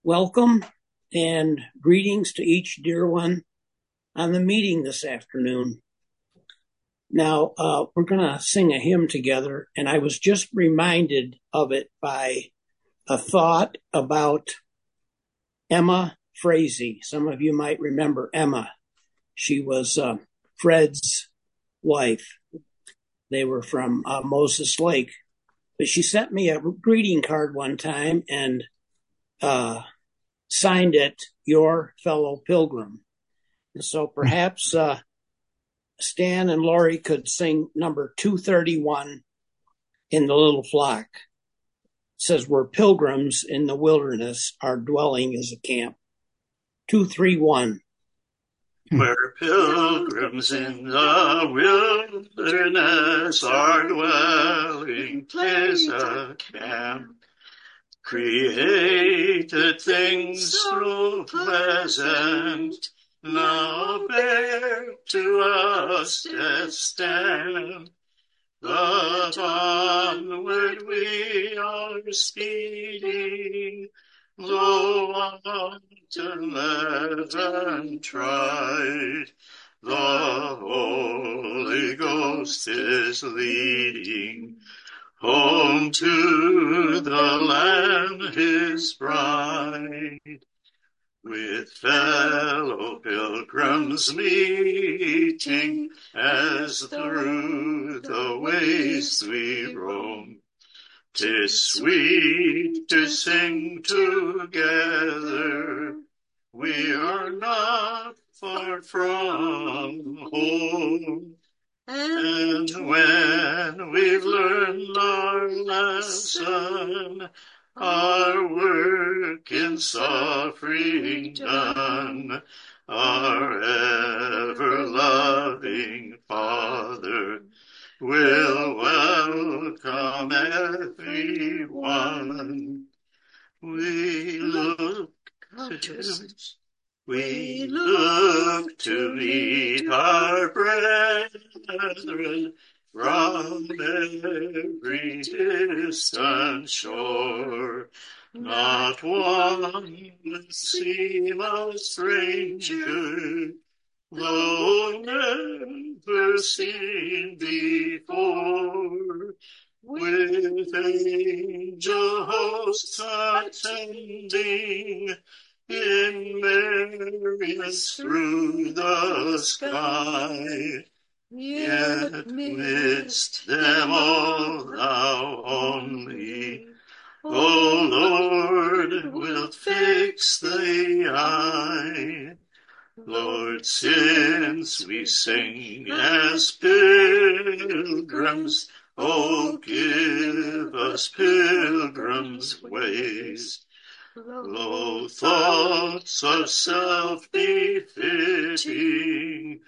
Welcome and greetings to each dear one on the meeting this afternoon. Now, we're going to sing a hymn together, and I was just reminded of it by a thought about Emma Frazee. Some of you might remember Emma. She was Fred's wife. They were from Moses Lake. But she sent me a greeting card one time and signed it, "Your Fellow Pilgrim." And so perhaps Stan and Lori could sing number 231 in the little flock. It says, "We're pilgrims in the wilderness, our dwelling is a camp." 231. We're pilgrims in the wilderness, our dwelling place a camp. Created things so pleasant, now bear to us death's stamp. But onward we are speeding, though often led and tried. The Holy Ghost is leading home to the Lamb, his bride. With fellow pilgrims meeting, as through the ways we roam, 'tis sweet to sing together. We are not far from home. And when we've learned our lesson, our work in suffering done, our ever-loving Father will welcome everyone. We look to meet our brethren from every distant shore. Not one would seem a stranger, though never seen before. With angel hosts attending, in merriness through the sky, yet midst them all thou only, O Lord, wilt fix the eye. Lord, since we sing as pilgrims, O give us pilgrims' ways. Low thoughts of self-befitting,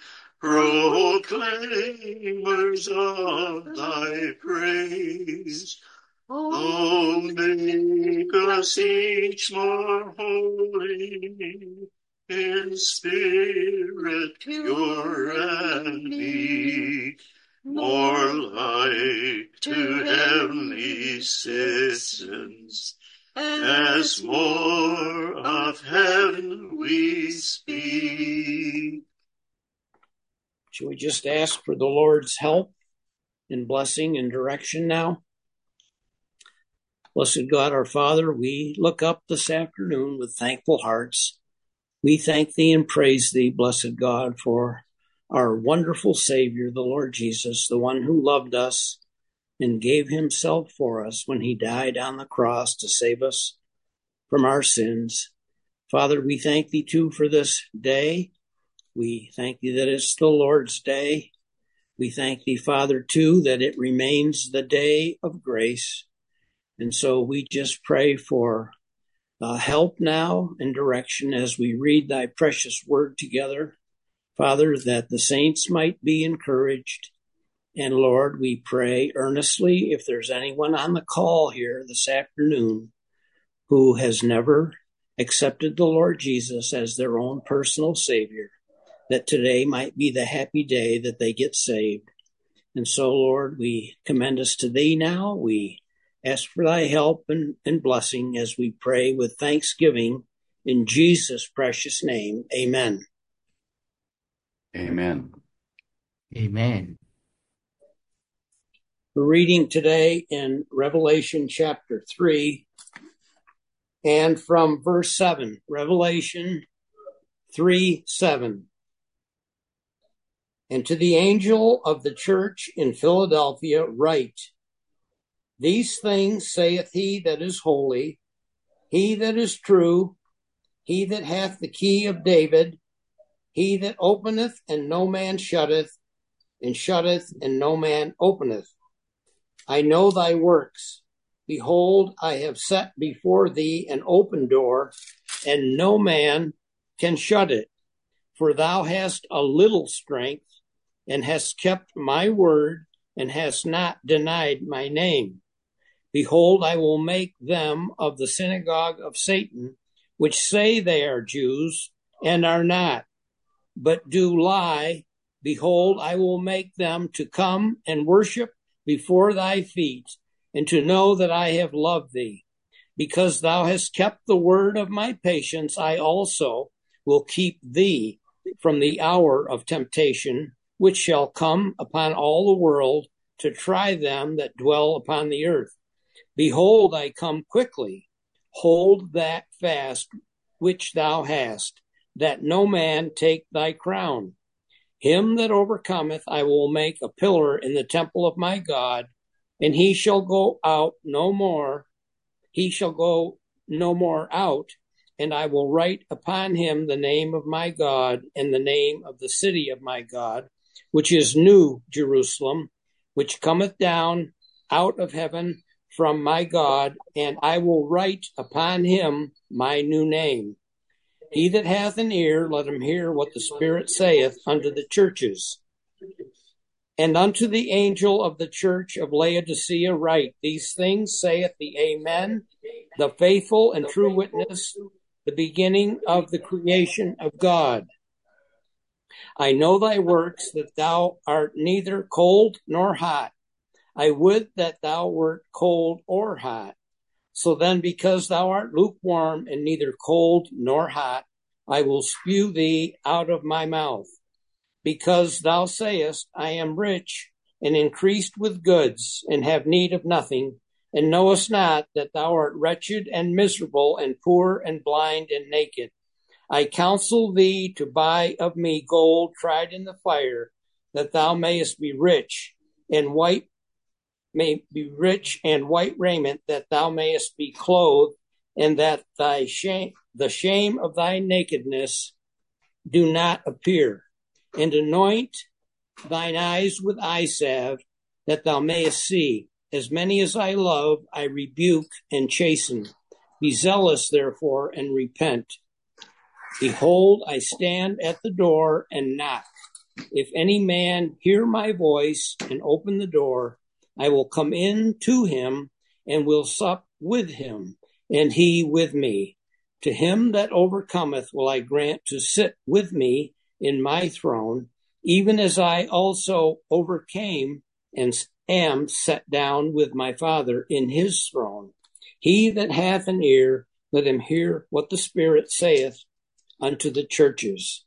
proclaimers of thy praise. Oh, make us each more holy, in spirit pure and meek, more like to heavenly citizens, as more of heaven we speak. Should we just ask for the Lord's help and blessing and direction now? Blessed God, our Father, we look up this afternoon with thankful hearts. We thank thee and praise thee, blessed God, for our wonderful Savior, the Lord Jesus, the one who loved us and gave himself for us when he died on the cross to save us from our sins. Father, we thank thee too for this day. We thank thee that it's the Lord's day. We thank thee, Father, too, that it remains the day of grace. And so we just pray for help now and direction as we read thy precious word together. Father, that the saints might be encouraged. And Lord, we pray earnestly if there's anyone on the call here this afternoon who has never accepted the Lord Jesus as their own personal Savior, that today might be the happy day that they get saved. And so, Lord, we commend us to thee now. We ask for thy help and blessing as we pray with thanksgiving In Jesus' precious name, amen. Amen. Amen. We're reading today in Revelation chapter 3 and from verse 7. Revelation 3:7. And to the angel of the church in Philadelphia write, These things saith he that is holy, he that is true, he that hath the key of David, he that openeth and no man shutteth, and shutteth and no man openeth. I know thy works. Behold, I have set before thee an open door, and no man can shut it. For thou hast a little strength, and hast kept my word, and hast not denied my name. Behold, I will make them of the synagogue of Satan, which say they are Jews, and are not, but do lie. Behold, I will make them to come and worship before thy feet, and to know that I have loved thee. Because thou hast kept the word of my patience, I also will keep thee from the hour of temptation, which shall come upon all the world to try them that dwell upon the earth. Behold, I come quickly. Hold that fast which thou hast, that no man take thy crown. Him that overcometh I will make a pillar in the temple of my God, and he shall go out no more. He shall go no more out, and I will write upon him the name of my God and the name of the city of my God, which is New Jerusalem, which cometh down out of heaven from my God, and I will write upon him my new name. He that hath an ear, let him hear what the Spirit saith unto the churches. And unto the angel of the church of Laodicea write, These things saith the Amen, the faithful and true witness, the beginning of the creation of God. I know thy works, that thou art neither cold nor hot. I would that thou wert cold or hot. So then, because thou art lukewarm and neither cold nor hot, I will spew thee out of my mouth. Because thou sayest, I am rich and increased with goods, and have need of nothing, and knowest not that thou art wretched and miserable, and poor and blind and naked. I counsel thee to buy of me gold tried in the fire, that thou mayest be rich, and white raiment, that thou mayest be clothed, and that the shame of thy nakedness do not appear. And anoint thine eyes with eye salve, that thou mayest see. As many as I love, I rebuke and chasten. Be zealous, therefore, and repent. Behold, I stand at the door and knock. If any man hear my voice and open the door, I will come in to him and will sup with him, and he with me. To him that overcometh will I grant to sit with me in my throne, even as I also overcame and am set down with my Father in his throne. He that hath an ear, let him hear what the Spirit saith unto the churches.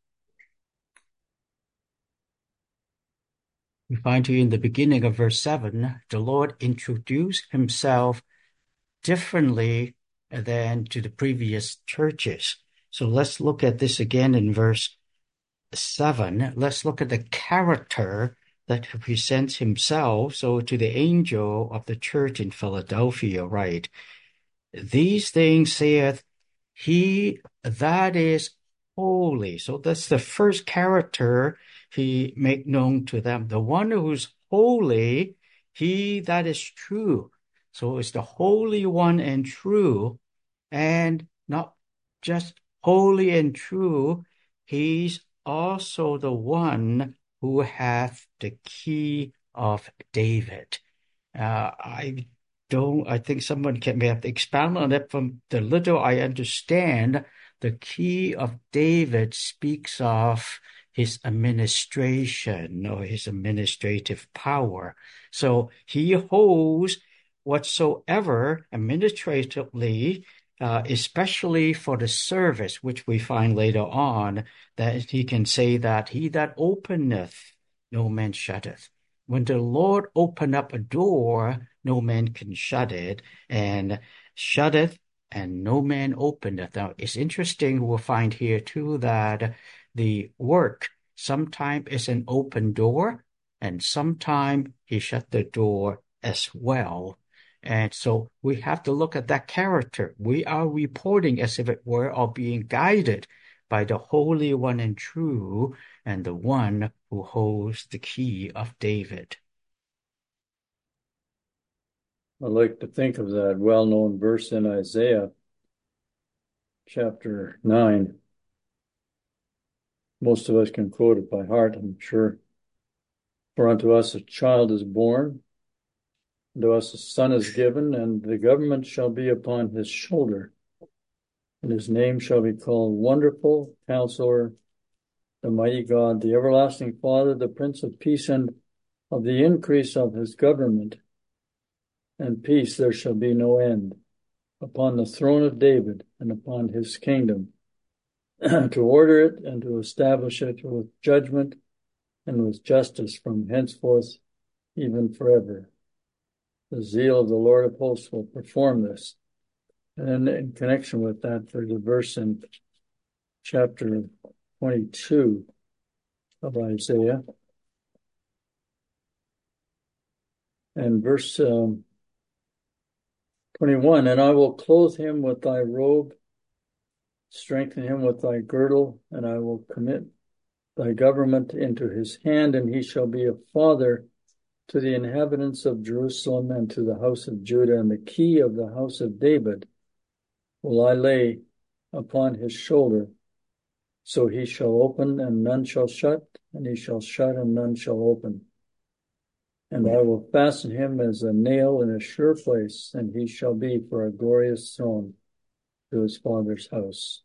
We find here in the beginning of verse 7, the Lord introduced himself differently than to the previous churches. So let's look at this again in verse 7. Let's look at the character that presents himself. So to the angel of the church in Philadelphia, right? These things saith he that is holy. So that's the first character he make known to them. The one who's holy, he that is true. So it's the Holy One and true, and not just holy and true, he's also the one who hath the key of David. I think someone may have to expound on it. From the little I understand, the key of David speaks of his administration or his administrative power. So he holds whatsoever administratively especially for the service, which we find later on, that he can say that he that openeth, no man shutteth. When the Lord opened up a door, no man can shut it, and shutteth, and no man openeth. Now, it's interesting, we'll find here too that the work sometimes is an open door, and sometimes he shut the door as well. And so we have to look at that character. We are reporting as if it were, or being guided by the Holy One and True, and the one who holds the key of David. I like to think of that well-known verse in Isaiah chapter 9. Most of us can quote it by heart, I'm sure. For unto us a child is born, unto us a son is given, and the government shall be upon his shoulder. And his name shall be called Wonderful, Counselor, the Mighty God, the Everlasting Father, the Prince of Peace, and of the increase of his government and peace there shall be no end, upon the throne of David and upon his kingdom, to order it and to establish it with judgment and with justice from henceforth even forever. The zeal of the Lord of hosts will perform this. And in connection with that, there's a verse in chapter 22 of Isaiah. And verse 21, and I will clothe him with thy robe, strengthen him with thy girdle, and I will commit thy government into his hand, and he shall be a father to the inhabitants of Jerusalem and to the house of Judah, and the key of the house of David will I lay upon his shoulder. So he shall open, and none shall shut, and he shall shut, and none shall open. And I will fasten him as a nail in a sure place, and he shall be for a glorious throne to his father's house.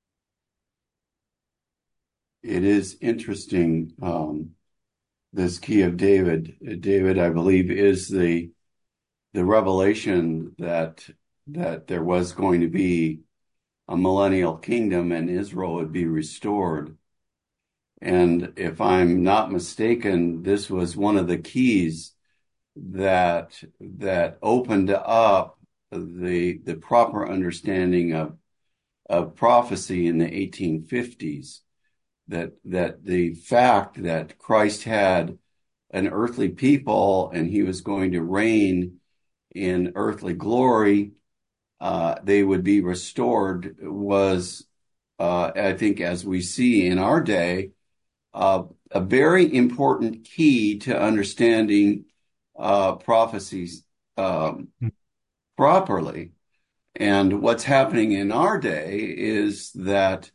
It is interesting, this key of David. David, I believe, is the revelation that there was going to be a millennial kingdom and Israel would be restored. And if I'm not mistaken, this was one of the keys that opened up the proper understanding of prophecy in the 1850s. That the fact that Christ had an earthly people and he was going to reign in earthly glory, they would be restored was, I think, as we see in our day, a very important key to understanding prophecies properly. And what's happening in our day is that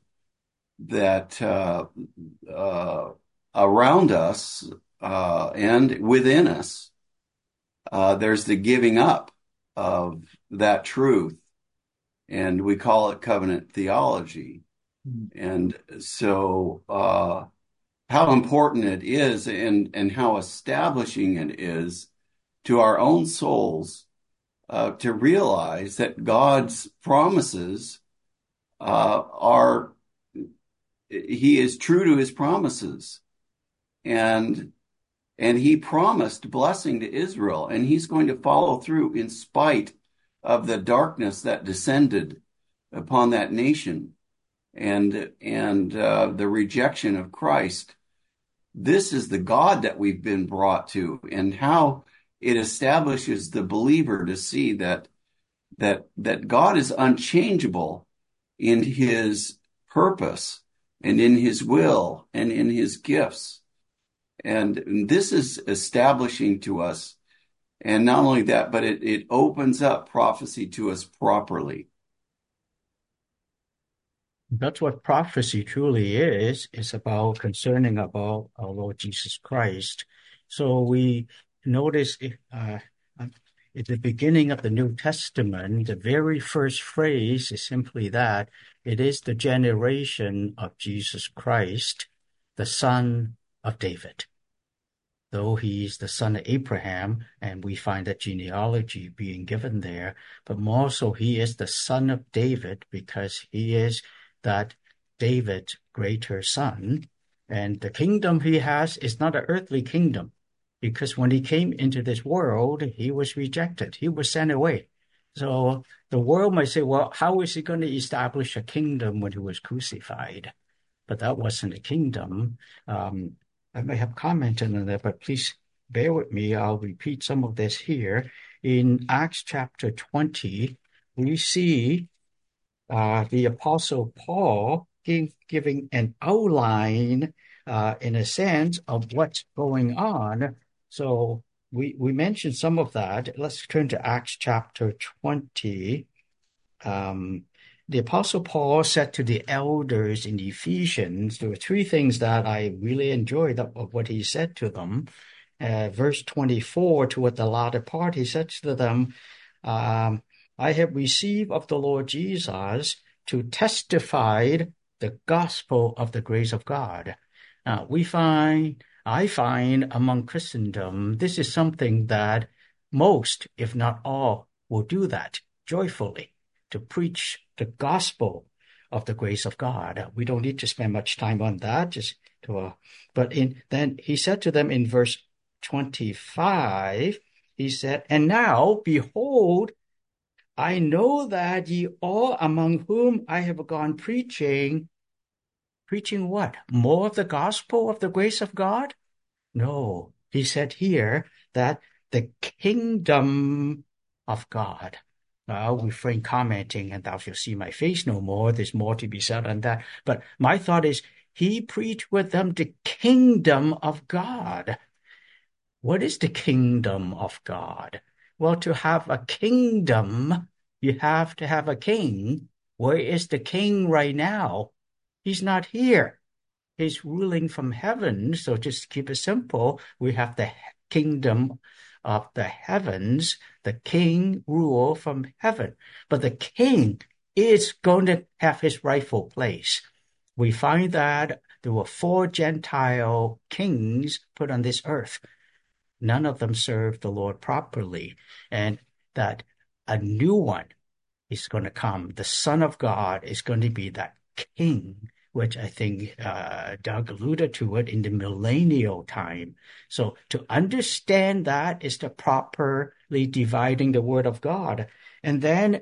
around us and within us, there's the giving up of that truth, and we call it covenant theology. And so how important it is and how establishing it is to our own souls to realize that God's promises he is true to his promises, and he promised blessing to Israel, and he's going to follow through in spite of the darkness that descended upon that nation and the rejection of Christ. This is the God that we've been brought to, and how it establishes the believer to see that God is unchangeable in his purpose and in his will and in his gifts. And this is establishing to us. And not only that, but it opens up prophecy to us properly. That's what prophecy truly is. It's about concerning about our Lord Jesus Christ. So we notice at the beginning of the New Testament, the very first phrase is simply that it is the generation of Jesus Christ, the son of David. though he is the son of Abraham, and we find that genealogy being given there, but more so he is the son of David because he is that David's greater son. And the kingdom he has is not an earthly kingdom, because when he came into this world, he was rejected. He was sent away. So the world might say, well, how is he going to establish a kingdom when he was crucified? But that wasn't a kingdom. I may have commented on that, but please bear with me. I'll repeat some of this here. In Acts chapter 20, we see the Apostle Paul giving an outline, in a sense, of what's going on. So we mentioned some of that. Let's turn to Acts chapter 20. The Apostle Paul said to the elders in Ephesians, there were three things that I really enjoyed of what he said to them. Verse 24, toward the latter part, he said to them, I have received of the Lord Jesus to testify the gospel of the grace of God. I find among Christendom, this is something that most, if not all, will do that joyfully, to preach the gospel of the grace of God. We don't need to spend much time on that. Then he said to them in verse 25, he said, and now, behold, I know that ye all among whom I have gone preaching what? More of the gospel of the grace of God? No, he said here that the kingdom of God. I'll refrain commenting, and thou shalt see my face no more. There's more to be said on that. But my thought is, he preached with them the kingdom of God. What is the kingdom of God? Well, to have a kingdom, you have to have a king. Where is the king right now? He's not here. He's ruling from heaven. So just keep it simple. We have the kingdom of the heavens. The king rule from heaven. But the king is going to have his rightful place. We find that there were 4 Gentile kings put on this earth. None of them served the Lord properly. And that a new one is going to come. The Son of God is going to be that king, which I think Doug alluded to it in the millennial time. So to understand that is to properly dividing the word of God. And then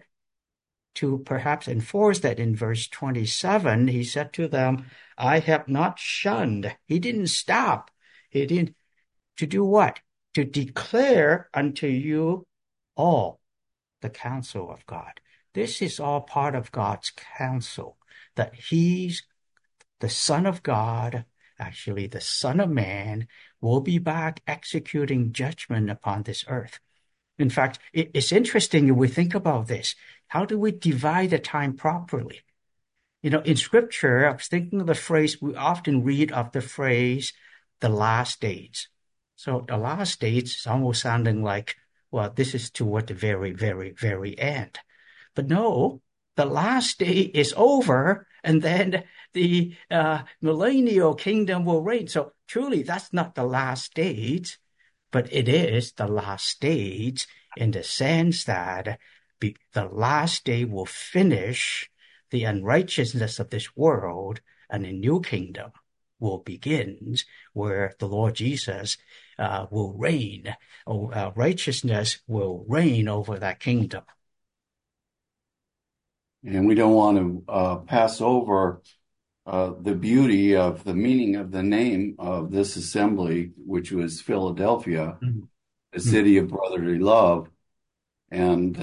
to perhaps enforce that in verse 27, he said to them, I have not shunned. He didn't stop. He didn't. To do what? To declare unto you all the counsel of God. This is all part of God's counsel, that he's the Son of God, actually the Son of Man, will be back executing judgment upon this earth. In fact, it's interesting if we think about this. How do we divide the time properly? In Scripture, I was thinking of the phrase, we often read of the phrase, the last days. So the last days is almost sounding like, well, this is toward the very, very, very end. But no, the last day is over, and then the millennial kingdom will reign. So truly, that's not the last days, but it is the last stage in the sense that the last day will finish the unrighteousness of this world, and a new kingdom will begin where the Lord Jesus will reign. Righteousness will reign over that kingdom. And we don't want to pass over the beauty of the meaning of the name of this assembly, which was Philadelphia, a city of brotherly love. And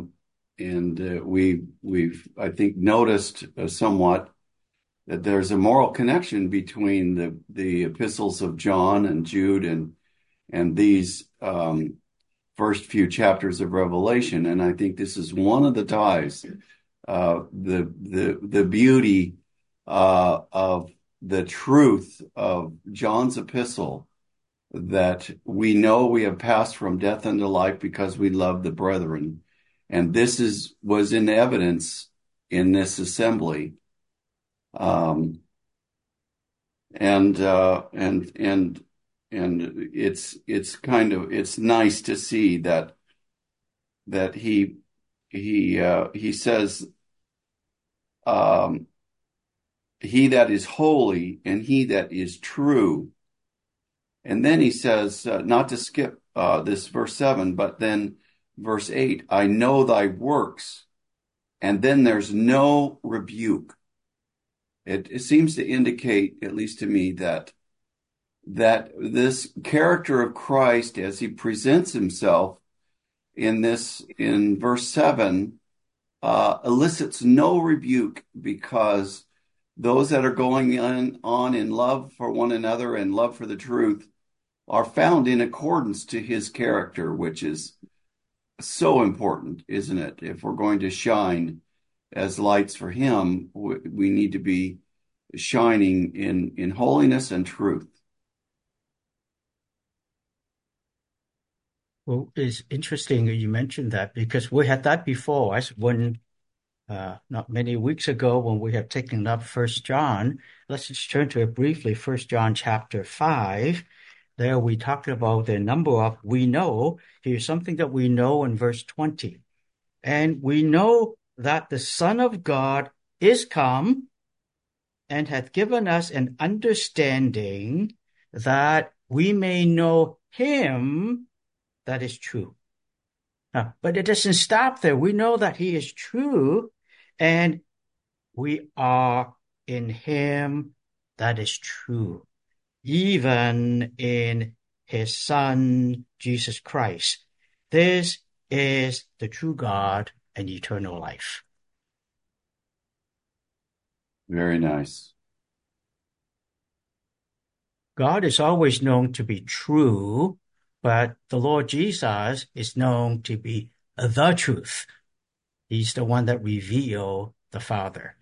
we've I think noticed somewhat that there's a moral connection between the epistles of John and Jude and these first few chapters of Revelation. And I think this is one of the ties, the beauty of the truth of John's epistle, that we know we have passed from death unto life because we love the brethren. And this was in evidence in this assembly. And it's nice to see that he says, he that is holy and he that is true. And then he says, not to skip this verse 7, but then verse 8, I know thy works. And then there's no rebuke. It seems to indicate, at least to me, that this character of Christ, as he presents himself in verse 7, elicits no rebuke, because those that are going on in love for one another and love for the truth are found in accordance to his character, which is so important, isn't it? If we're going to shine as lights for him, we need to be shining in holiness and truth. Well, it's interesting you mentioned that, because we had that before. Not many weeks ago, when we have taken up First John. Let's just turn to it briefly. First John chapter 5. There we talked about the number of we know. Here's something that we know in verse 20. And we know that the Son of God is come and hath given us an understanding, that we may know him that is true. But it doesn't stop there. We know that he is true, and we are in him that is true, even in his Son, Jesus Christ. This is the true God and eternal life. Very nice. God is always known to be true, but the Lord Jesus is known to be the truth. He's the one that revealed the Father.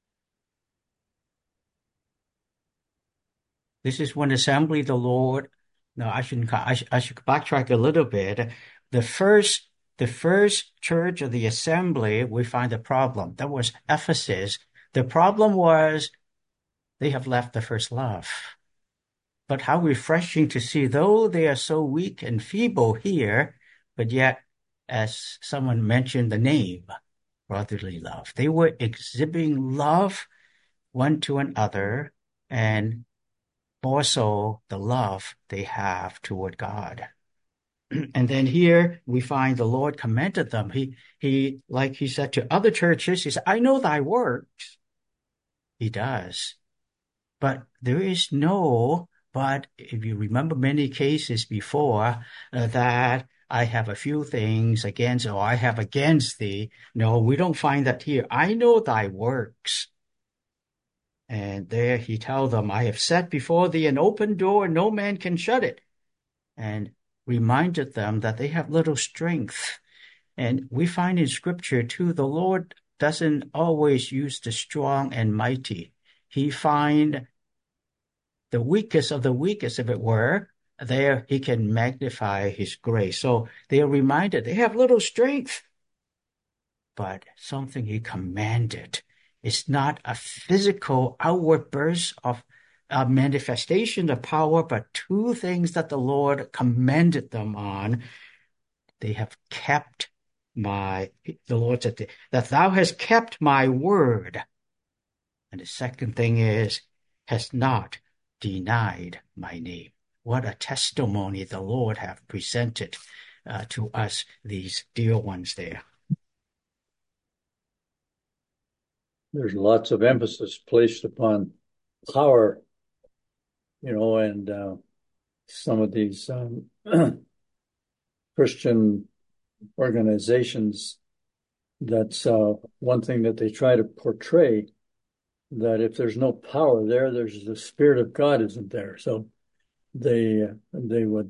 This is when assembly the Lord. No, I should backtrack a little bit. The first church of the assembly, we find a problem. That was Ephesus. The problem was they have left the first love. But how refreshing to see, though they are so weak and feeble here, but yet, as someone mentioned the name, brotherly love. They were exhibiting love one to another, and more so the love they have toward God. And then here we find the Lord commended them. He, like he said to other churches, he said, I know thy works. He does. But there is no, but if you remember many cases before, that I have a few things against, or I have against thee. No, we don't find that here. I know thy works. And there he tells them, I have set before thee an open door, and no man can shut it. And reminded them that they have little strength. And we find in Scripture too, the Lord doesn't always use the strong and mighty. He find the weakest of the weakest, if it were, there he can magnify his grace. So they are reminded they have little strength, but something he commanded. It's not a physical outward burst of a manifestation of power, but two things that the Lord commended them on. They have kept the Lord said that thou hast kept my word. And the second thing is, has not denied my name. What a testimony the Lord have presented to us, these dear ones there. There's lots of emphasis placed upon power, and some of these Christian organizations, that's one thing that they try to portray, that if there's no power there's the Spirit of God isn't there. So they would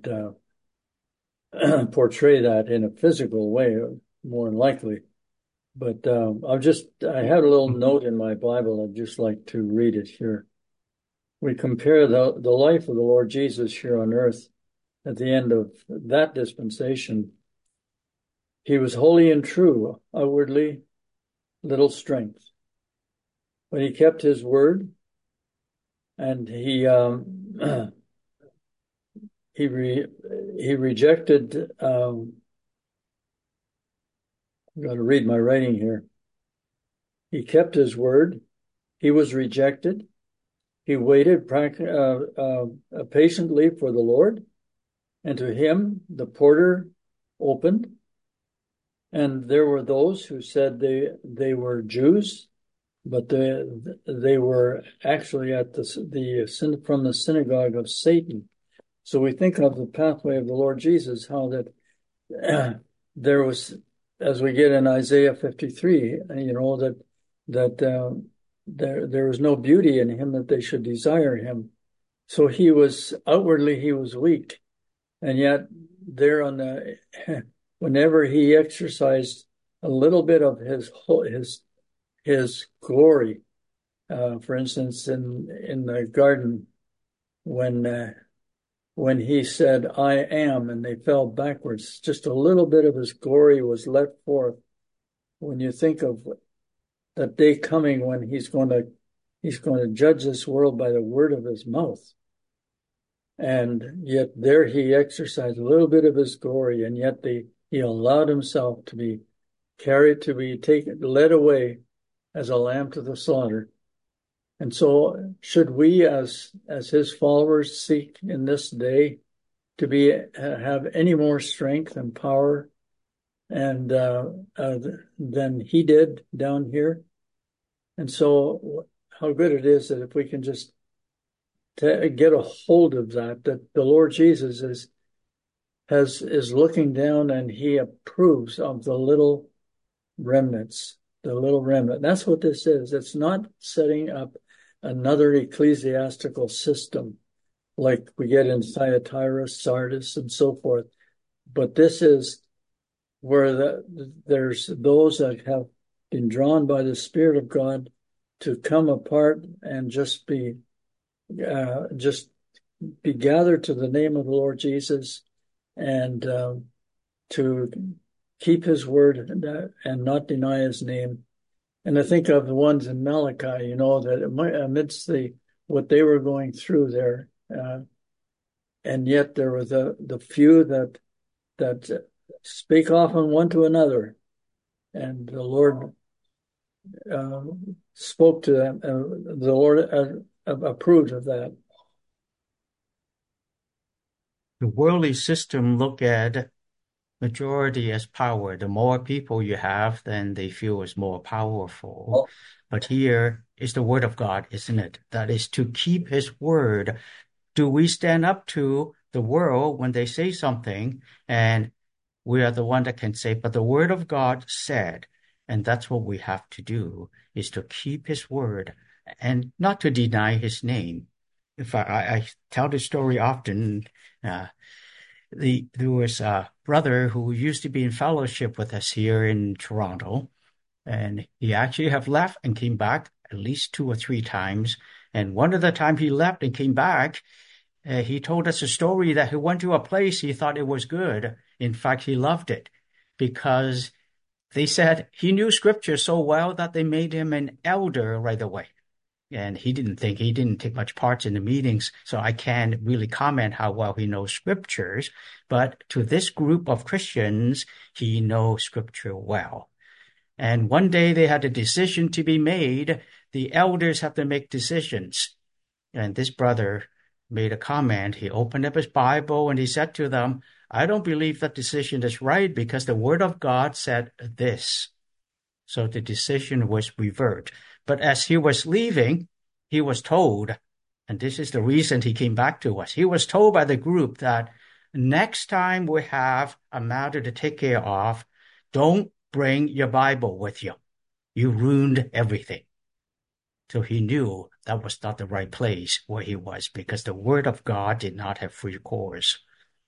portray that in a physical way, more than likely. But I had a little note in my Bible. I'd just like to read it here. We compare the life of the Lord Jesus here on earth. At the end of that dispensation, he was holy and true, outwardly little strength. But he kept his word, and he rejected. I've got to read my writing here. He kept his word. He was rejected. He waited patiently for the Lord, and to him the porter opened. And there were those who said they were Jews, but they were actually from the synagogue of Satan. So we think of the pathway of the Lord Jesus, how that there was, as we get in Isaiah 53, there was no beauty in him that they should desire him. So outwardly he was weak, and yet there whenever he exercised a little bit of his glory, for instance, in the garden, when he said, "I am," and they fell backwards, just a little bit of his glory was let forth. When you think of that day coming when he's going to judge this world by the word of his mouth, and yet there he exercised a little bit of his glory, and yet he allowed himself to be led away as a lamb to the slaughter. And so should we as his followers seek in this day to have any more strength and power and than he did down here? And so how good it is that if we can just get a hold of that the Lord Jesus is looking down, and he approves of the little remnants, the little remnant. That's what this is. It's not setting up another ecclesiastical system like we get in Thyatira, Sardis, and so forth. But this is where there's those that have been drawn by the Spirit of God to come apart and just be gathered to the name of the Lord Jesus, and to keep his word and not deny his name. And I think of the ones in Malachi, that amidst what they were going through there, and yet there were the few that speak often one to another, and the Lord spoke to them. The Lord approved of that. The worldly system look at majority as power. The more people you have, then they feel is more powerful. Oh. But here is the word of God, isn't it? That is to keep his word. Do we stand up to the world when they say something, and we are the one that can say, but the word of God said, and that's what we have to do, is to keep his word and not to deny his name. In fact, I tell this story often. There was a brother who used to be in fellowship with us here in Toronto, and he actually have left and came back at least 2 or 3 times. And one of the time he left and came back, he told us a story that he went to a place he thought it was good. In fact, he loved it because they said he knew scripture so well that they made him an elder right away. And he didn't take much part in the meetings, so I can't really comment how well he knows scriptures. But to this group of Christians, he knows scripture well. And one day they had a decision to be made. The elders have to make decisions. And this brother made a comment. He opened up his Bible and he said to them, I don't believe that decision is right because the word of God said this. So the decision was reversed. But as he was leaving, he was told, and this is the reason he came back to us, he was told by the group that next time we have a matter to take care of, don't bring your Bible with you. You ruined everything. So he knew that was not the right place where he was because the word of God did not have free course.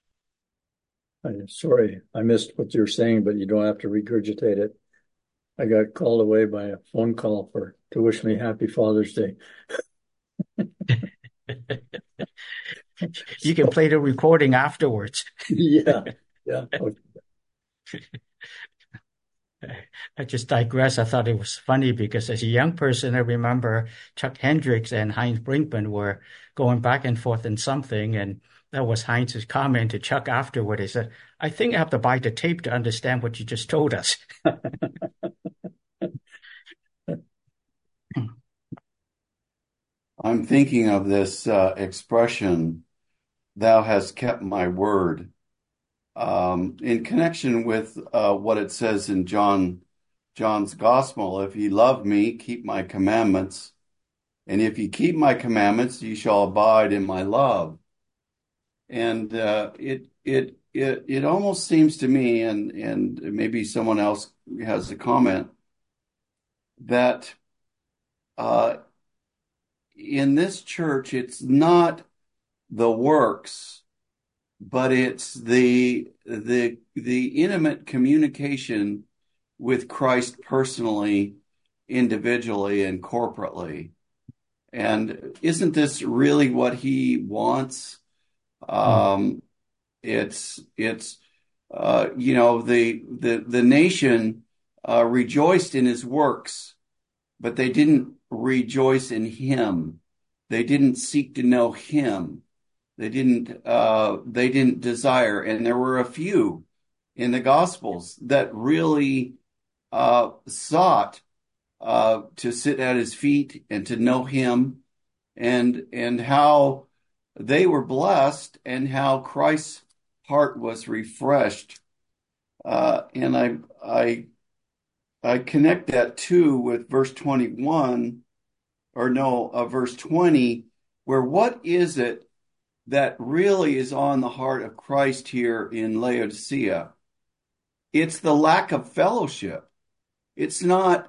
Sorry, I missed what you're saying, but you don't have to regurgitate it. I got called away by a phone call to wish me happy Father's Day. You can play the recording afterwards. Yeah. Okay. I just digress. I thought it was funny because as a young person, I remember Chuck Hendricks and Heinz Brinkman were going back and forth in something, and That was Heinz's comment to Chuck afterward. He said, I think I have to buy the tape to understand what you just told us. I'm thinking of this expression, thou hast kept my word, in connection with what it says in John's gospel. If ye love me, keep my commandments. And if ye keep my commandments, ye shall abide in my love. And it almost seems to me, and maybe someone else has a comment, that in this church, it's not the works, but it's the intimate communication with Christ personally, individually, and corporately. And isn't this really what he wants? It's the nation rejoiced in his works, but they didn't rejoice in him. They didn't seek to know him. They didn't desire. And there were a few in the Gospels that really sought to sit at his feet and to know him, and how they were blessed and how Christ's heart was refreshed. And I connect that too with verse 21, verse 20, where what is it that really is on the heart of Christ here in Laodicea? It's the lack of fellowship. It's not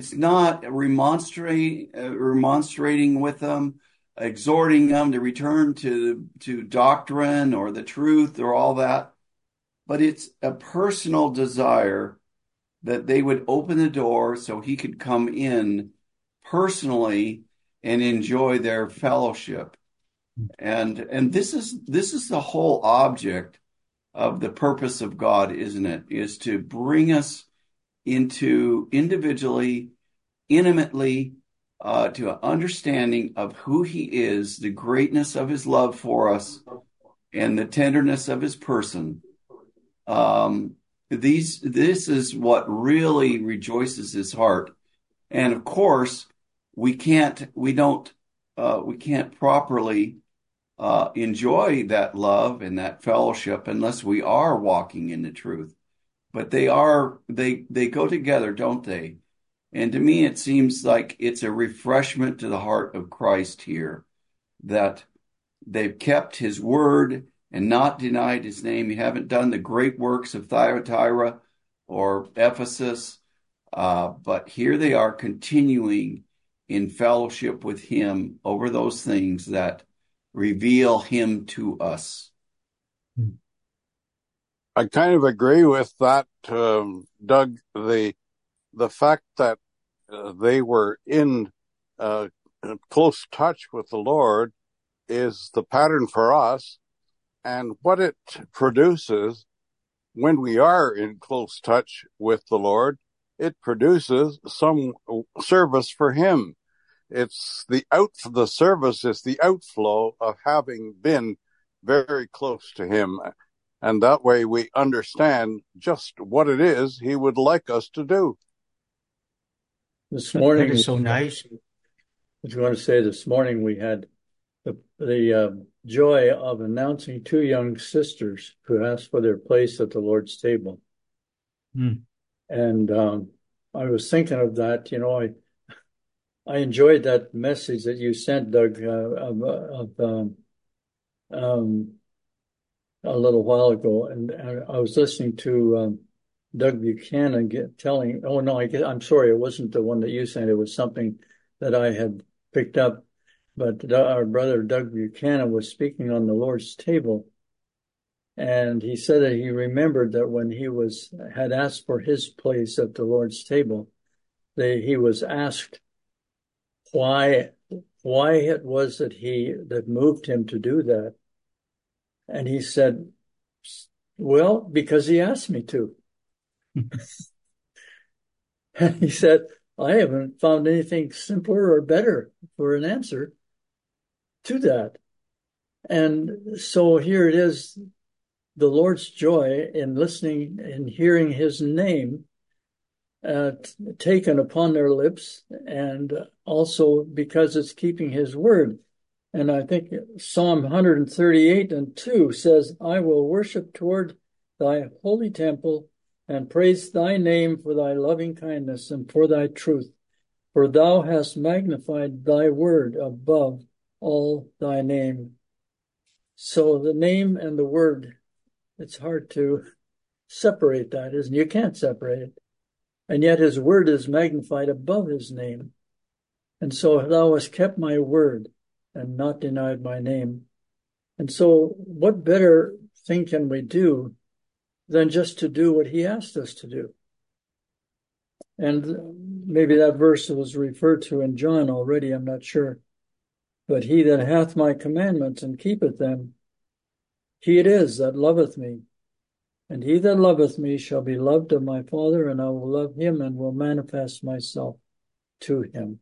remonstrating with them, exhorting them to return to doctrine or the truth or all that, but it's a personal desire that they would open the door so he could come in personally and enjoy their fellowship. And this is the whole object of the purpose of God, isn't it? Is to bring us into individually, intimately, to an understanding of who he is, the greatness of his love for us, and the tenderness of his person. This is what really rejoices his heart. And of course, we can't properly enjoy that love and that fellowship unless we are walking in the truth. But they go together, don't they? And to me, it seems like it's a refreshment to the heart of Christ here, that they've kept his word and not denied his name. You haven't done the great works of Thyatira or Ephesus, but here they are continuing in fellowship with him over those things that reveal him to us. I kind of agree with that, Doug. The fact that they were in close touch with the Lord is the pattern for us, and what it produces when we are in close touch with the Lord, it produces some service for him. It's the service is the outflow of having been very close to him. And that way we understand just what it is he would like us to do. This morning, that is so nice. I was going to say, this morning we had the joy of announcing two young sisters who asked for their place at the Lord's table. And I was thinking of that, I enjoyed that message that you sent, Doug, a little while ago, and I was listening to Doug Buchanan I'm sorry, it wasn't the one that you sent. It was something that I had picked up, but our brother Doug Buchanan was speaking on the Lord's table, and he said that he remembered that when he had asked for his place at the Lord's table, he was asked why it was that moved him to do that. And he said, well, because he asked me to. And he said, I haven't found anything simpler or better for an answer to that. And so here it is, the Lord's joy in listening and hearing his name taken upon their lips, and also because it's keeping his word. And I think Psalm 138:2 says, I will worship toward thy holy temple and praise thy name for thy loving kindness and for thy truth. For thou hast magnified thy word above all thy name. So the name and the word, it's hard to separate that, isn't it? You can't separate it. And yet his word is magnified above his name. And so thou hast kept my word and not denied my name. And so what better thing can we do than just to do what he asked us to do? And maybe that verse was referred to in John already, I'm not sure. But he that hath my commandments and keepeth them, he it is that loveth me. And he that loveth me shall be loved of my Father, and I will love him and will manifest myself to him.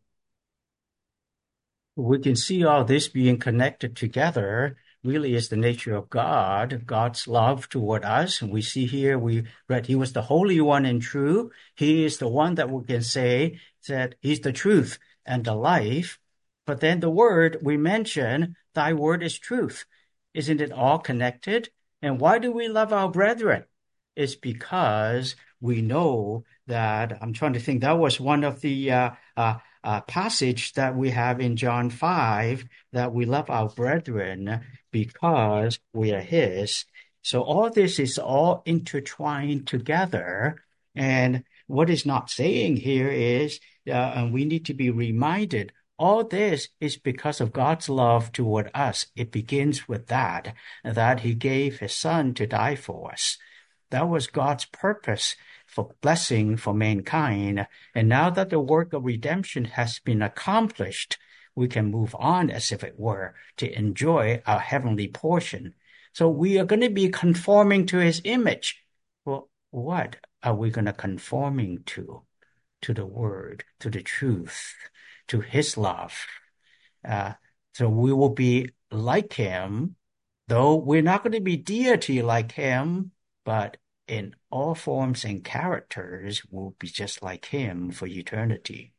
We can see all this being connected together really is the nature of God, God's love toward us. And we see here, we read, he was the Holy One and true. He is the one that we can say that he's the truth and the life. But then the word we mention, thy word is truth. Isn't it all connected? And why do we love our brethren? It's because we know that, I'm trying to think, that was one of the passage that we have in John 5, that we love our brethren because we are his. So all this is all intertwined together. And what is not saying here is, and we need to be reminded, all this is because of God's love toward us. It begins with that he gave his son to die for us. That was God's purpose for blessing for mankind. And now that the work of redemption has been accomplished, we can move on, as if it were, to enjoy our heavenly portion. So we are going to be conforming to his image. Well, what are we going to conforming to? To the word, to the truth, to his love. So we will be like him, though we're not going to be deity like him, but in all forms and characters will be just like him for eternity.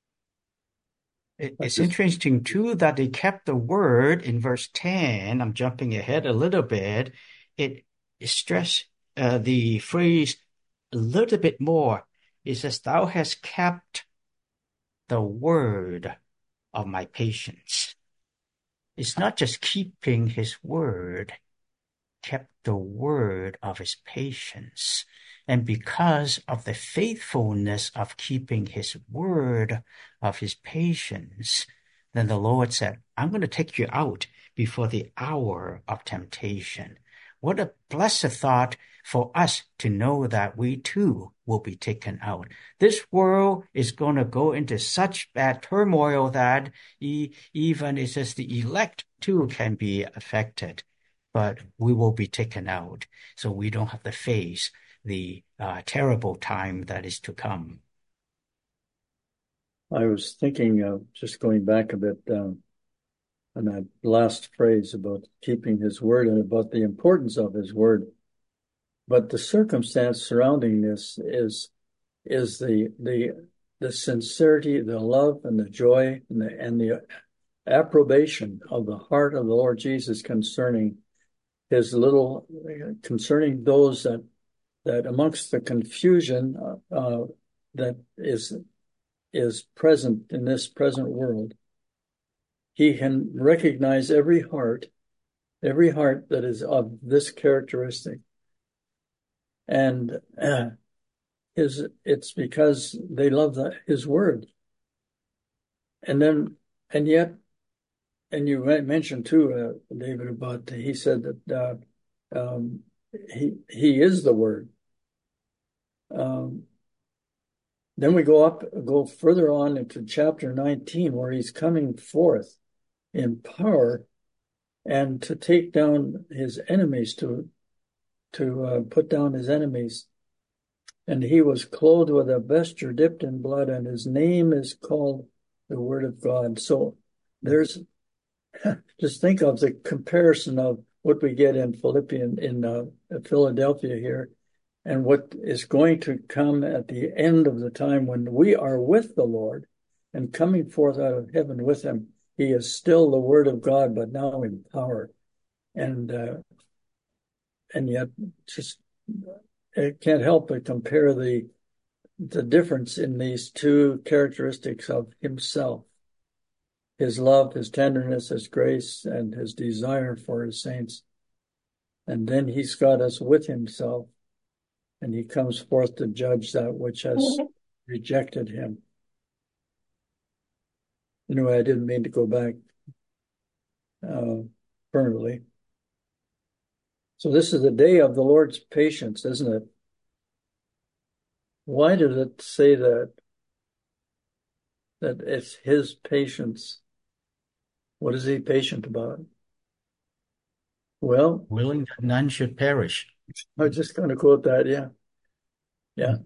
It's interesting, too, that they kept the word in verse 10. I'm jumping ahead a little bit. It stressed the phrase a little bit more. It says, thou hast kept the word of my patience. It's not just keeping his word, kept the word of his patience. And because of the faithfulness of keeping his word of his patience, then the Lord said, I'm going to take you out before the hour of temptation. What a blessed thought for us to know that we too will be taken out. This world is going to go into such bad turmoil that even it says the elect too can be affected. But we will be taken out, so we don't have to face the terrible time that is to come. I was thinking of just going back a bit on that last phrase about keeping his word and about the importance of his word. But the circumstance surrounding this is the sincerity, the love, and the joy, and the approbation of the heart of the Lord Jesus concerning concerning those that amongst the confusion that is present in this present world, he can recognize every heart that is of this characteristic. And it's because they love his word. And you mentioned too, David, about, he said that he is the word. Then we go further on into chapter 19, where he's coming forth in power and to take down his enemies, to put down his enemies. And he was clothed with a vesture dipped in blood, and his name is called the Word of God. So there's just think of the comparison of what we get in Philadelphia here, and what is going to come at the end of the time when we are with the Lord and coming forth out of heaven with him. He is still the Word of God, but now in power. And yet just it can't help but compare the difference in these two characteristics of himself: his love, his tenderness, his grace, and his desire for his saints. And then he's got us with himself, and he comes forth to judge that which has rejected him. Anyway, I didn't mean to go back permanently. So this is the day of the Lord's patience, isn't it? Why did it say that it's his patience? What is he patient about? Well, Willing that none should perish. I was just going to quote that. Yeah.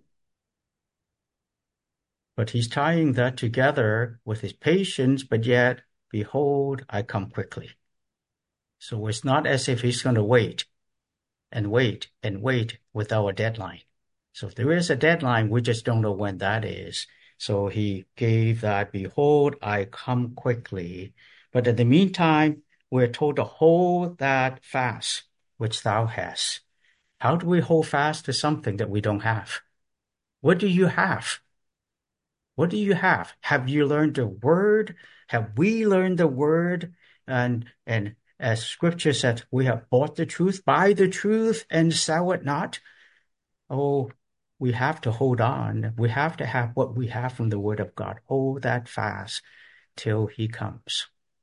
But he's tying that together with his patience, but yet, behold, I come quickly. So it's not as if he's going to wait and wait and wait without a deadline. So if there is a deadline, we just don't know when that is. So he gave that, behold, I come quickly. But in the meantime, we're told to hold that fast, which thou hast. How do we hold fast to something that we don't have? What do you have? What do you have? Have you learned the word? Have we learned the word? And as scripture said, we have bought the truth, buy the truth, and sell it not. Oh, we have to hold on. We have to have what we have from the word of God. Hold that fast till he comes.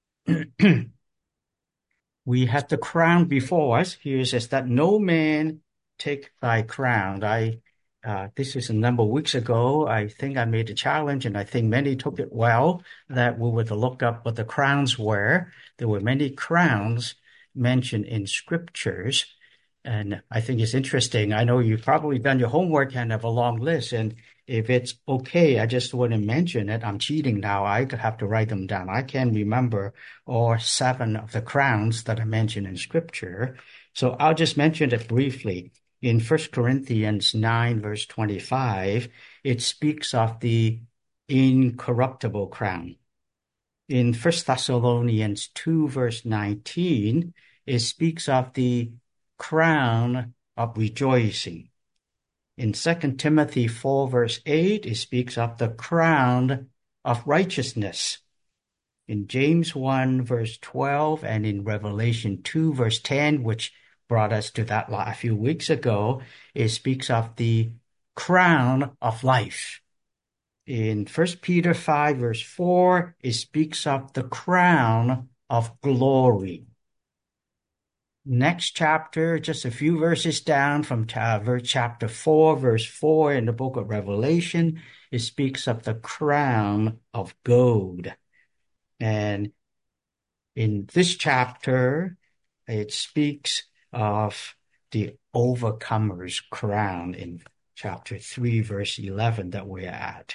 We have the crown before us. Here it says that no man take thy crown. This is a number of weeks ago. I think I made a challenge, and I think many took it well, that we were to look up what the crowns were. There were many crowns mentioned in scriptures, and I think it's interesting. I know you've probably done your homework and have a long list, and if it's okay, I just want to mention it. I'm cheating now. I have to write them down. I can remember all 7 of the crowns that are mentioned in scripture. So I'll just mention it briefly. In 1 Corinthians 9, verse 25, it speaks of the incorruptible crown. In 1 Thessalonians 2, verse 19, it speaks of the crown of rejoicing. In 2 Timothy 4, verse 8, it speaks of the crown of righteousness. In James 1, verse 12, and in Revelation 2, verse 10, which brought us to that a few weeks ago, it speaks of the crown of life. In 1 Peter 5, verse 4, it speaks of the crown of glory. Next chapter, just a few verses down from chapter 4, verse 4 in the book of Revelation, it speaks of the crown of gold. And in this chapter, it speaks of the overcomer's crown in chapter 3, verse 11 that we're at.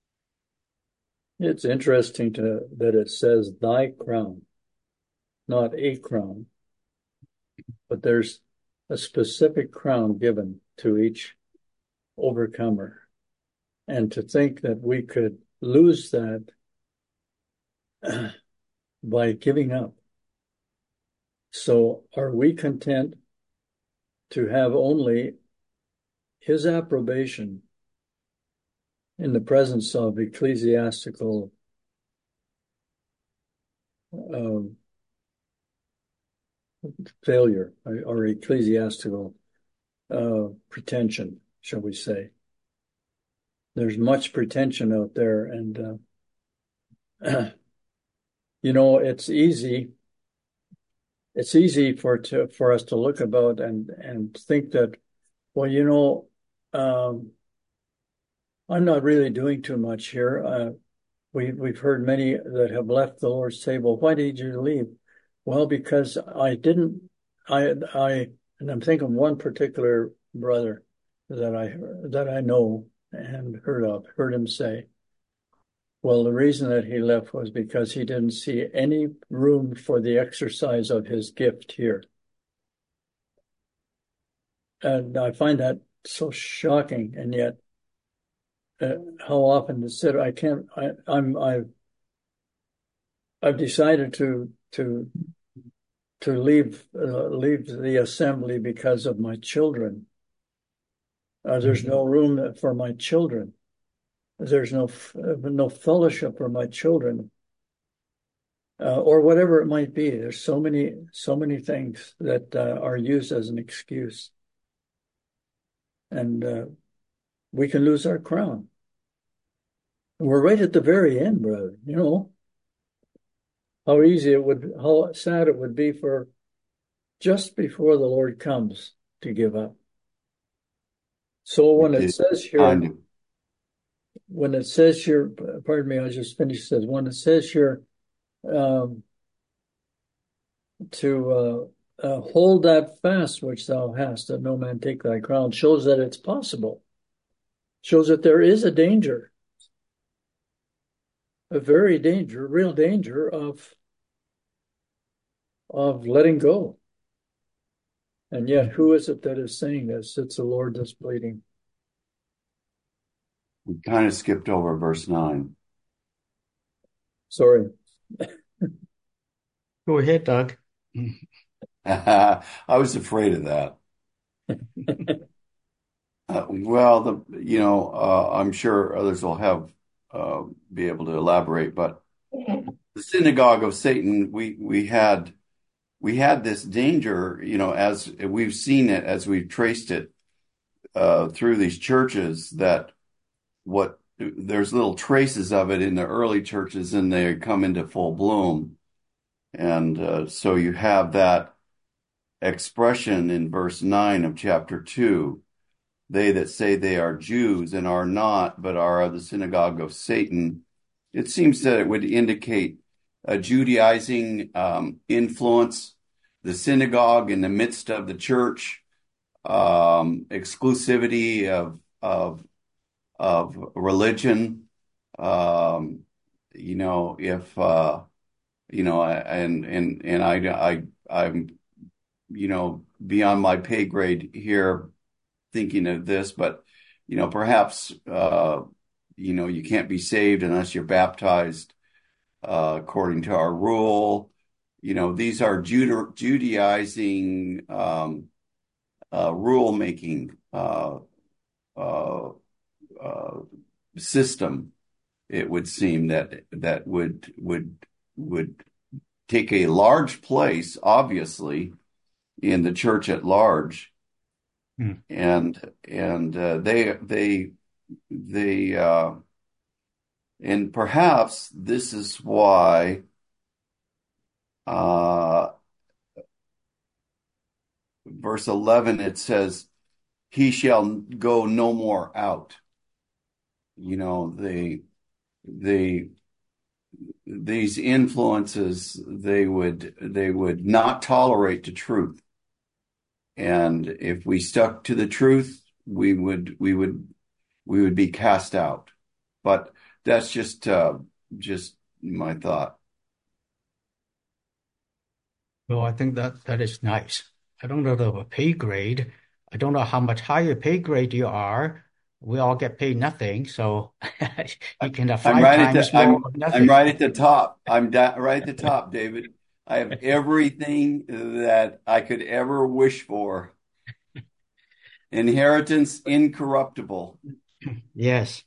It's interesting that it says thy crown, not a crown, but there's a specific crown given to each overcomer. And to think that we could lose that by giving up. So are we content to have only his approbation in the presence of ecclesiastical failure or ecclesiastical pretension, shall we say? There's much pretension out there, and it's easy for us to look about and think that, well, I'm not really doing too much here. We've heard many that have left the Lord's table. Why did you leave? Well, because and I'm thinking of one particular brother that I know and heard him say, Well, the reason that he left was because he didn't see any room for the exercise of his gift here. And I find that so shocking, and yet how often to sit. I've decided to leave the assembly because of my children. There's no room for my children. There's no fellowship for my children, or whatever it might be. There's so many things that are used as an excuse, and we can lose our crown. We're right at the very end, brother. You know how sad it would be for just before the Lord comes to give up. So when it says here, pardon me, I just finished this. When it says here, to hold that fast which thou hast, that no man take thy crown, shows that it's possible. Shows that there is a danger, a real danger of letting go. And yet, who is it that is saying this? It's the Lord that's pleading. We kind of skipped over verse 9. Sorry. Go ahead, Doug. I was afraid of that. I'm sure others will be able to elaborate, but the synagogue of Satan, we had this danger, as we've seen it, as we've traced it through these churches, that there's little traces of it in the early churches, and they come into full bloom. And so you have that expression in verse 9 of chapter 2, they that say they are Jews and are not, but are of the synagogue of Satan. It seems that it would indicate a Judaizing influence, the synagogue in the midst of the church, exclusivity of religion. I'm beyond my pay grade here thinking of this, but perhaps you can't be saved unless you're baptized according to our rule. These are Judaizing rule making system. It would seem that would take a large place, obviously, in the church at large, and perhaps this is why verse 11 it says, "He shall go no more out." These influences, they would not tolerate the truth, and if we stuck to the truth, we would be cast out. But that's just my thought. Well, I think that is nice. I don't know the pay grade. I don't know how much higher pay grade you are. We all get paid nothing, so you can have five times more of nothing. I'm right at the top. I'm right at the top, David. I have everything that I could ever wish for. Inheritance incorruptible. Yes.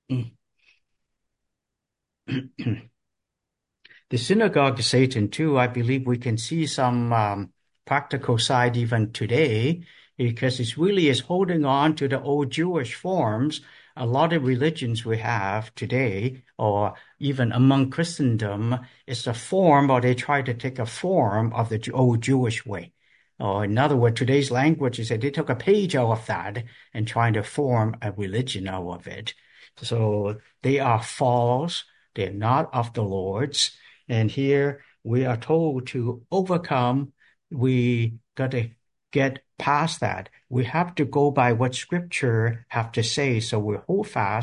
The synagogue of Satan, too, I believe we can see some practical side even today, because it really is holding on to the old Jewish forms. A lot of religions we have today, or even among Christendom, is a form, or they try to take a form of the old Jewish way. Or in other words, today's language is that they took a page out of that and trying to form a religion out of it. So they are false. They're not of the Lord's. And here we are told to overcome. We got to get past that. We have to go by what Scripture have to say. So we hold fast.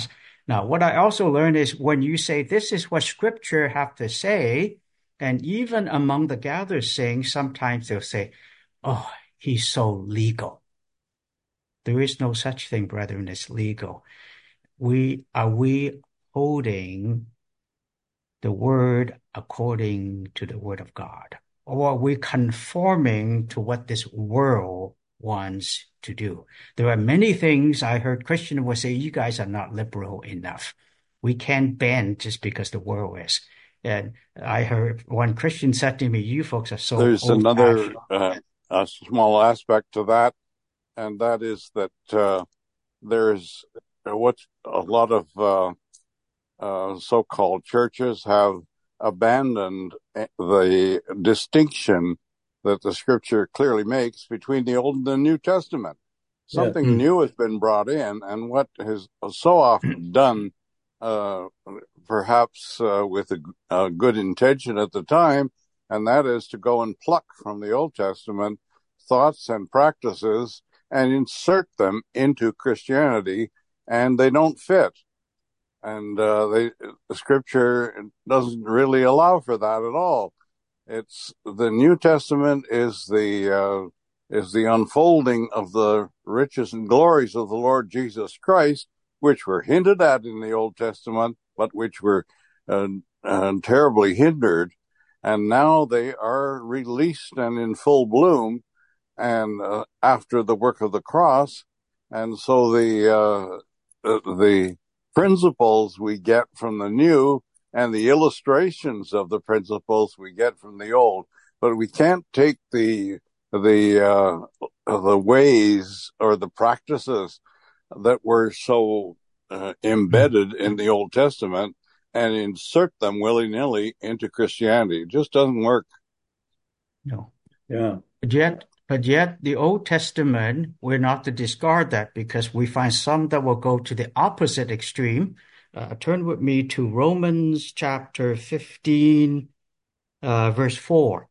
Now, what I also learned is when you say this is what Scripture have to say, and even among the gathered saints, sometimes they'll say, "Oh, he's so legal." There is no such thing, brethren, as legal. We holding the word according to the word of God, or are we conforming to what this world wants to do? There are many things I heard Christians will say, you guys are not liberal enough. We can't bend just because the world is. And I heard one Christian said to me, you folks are so There's old-fashioned. another a small aspect to that, and that is that there's what a lot of so-called churches have abandoned the distinction that the Scripture clearly makes between the Old and the New Testament. Something new has been brought in, and what is so often done, perhaps with a good intention at the time, and that is to go and pluck from the Old Testament thoughts and practices and insert them into Christianity, and they don't fit. And the Scripture doesn't really allow for that at all. It's the New Testament is the unfolding of the riches and glories of the Lord Jesus Christ, which were hinted at in the Old Testament, but which were terribly hindered. And now they are released and in full bloom, and after the work of the cross. And so the principles we get from the new and the illustrations of the principles we get from the old, but we can't take the ways or the practices that were so embedded in the Old Testament and insert them willy-nilly into Christianity. It just doesn't work. No. Yeah. But yet the Old Testament, we're not to discard that because we find some that will go to the opposite extreme. Turn with me to Romans chapter 15, verse 4.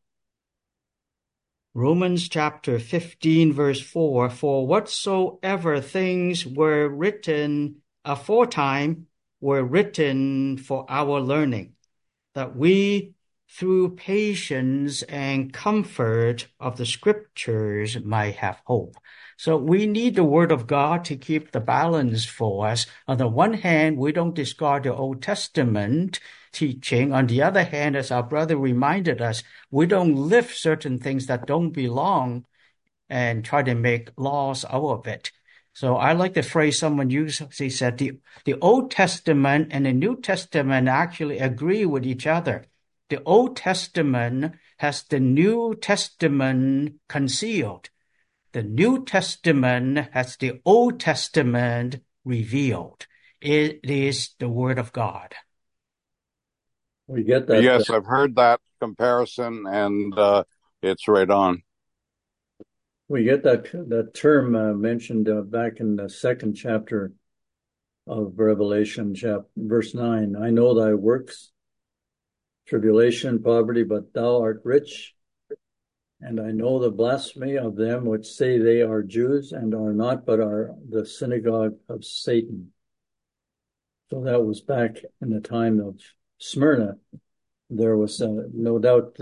Romans chapter 15, verse 4, for whatsoever things were written aforetime were written for our learning, that we through patience and comfort of the Scriptures might have hope. So we need the Word of God to keep the balance for us. On the one hand, we don't discard the Old Testament teaching. On the other hand, as our brother reminded us, we don't lift certain things that don't belong and try to make laws out of it. So I like the phrase someone used. He said the Old Testament and the New Testament actually agree with each other. The Old Testament has the New Testament concealed. The New Testament has the Old Testament revealed. It is the Word of God. We get that. Yes, I've heard that comparison, and it's right on. We get that term mentioned back in the second chapter of Revelation, verse 9. I know thy works, tribulation, poverty, but thou art rich. And I know the blasphemy of them which say they are Jews and are not, but are the synagogue of Satan. So that was back in the time of Smyrna. There was no doubt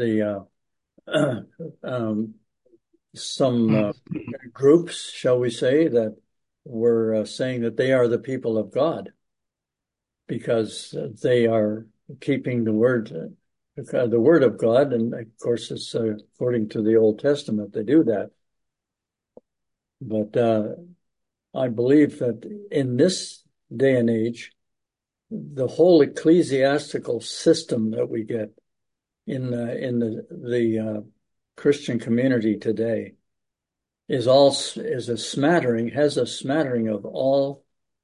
some groups, shall we say, that were saying that they are the people of God because they are keeping the word of God. And of course, it's according to the Old Testament, they do that. But I believe that in this day and age, the whole ecclesiastical system that we get in the Christian community today has a smattering of all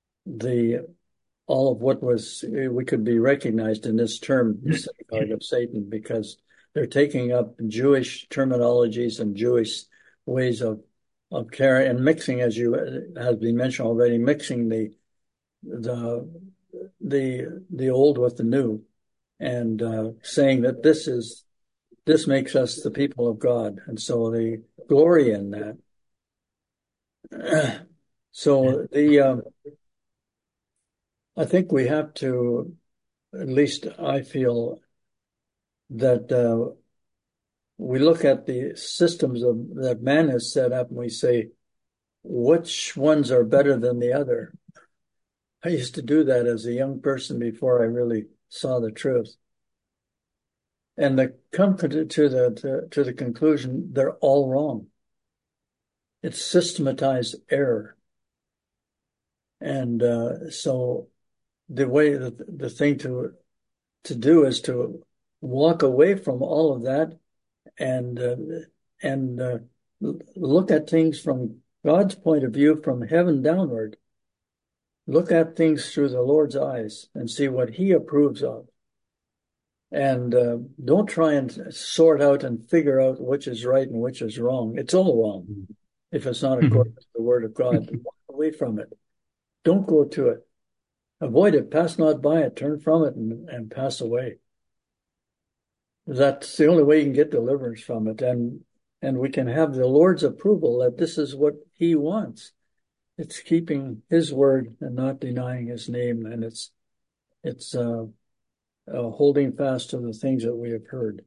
of what we could be recognized in this term, the synagogue of Satan, because they're taking up Jewish terminologies and Jewish ways of carrying and mixing, as has been mentioned already, mixing the old with the new, and saying that this makes us the people of God, and so they glory in that. So I think we have to, at least I feel that we look at the systems that man has set up and we say, which ones are better than the other? I used to do that as a young person before I really saw the truth. And to come to the conclusion, they're all wrong. It's systematized error. And so the thing to do is to walk away from all of that and look at things from God's point of view, from heaven downward. Look at things through the Lord's eyes and see what He approves of. And don't try and sort out and figure out which is right and which is wrong. It's all wrong if it's not according to the Word of God. Walk away from it. Don't go to it. Avoid it. Pass not by it. Turn from it and pass away. That's the only way you can get deliverance from it. And we can have the Lord's approval that this is what He wants. It's keeping His word and not denying His name. And it's holding fast to the things that we have heard.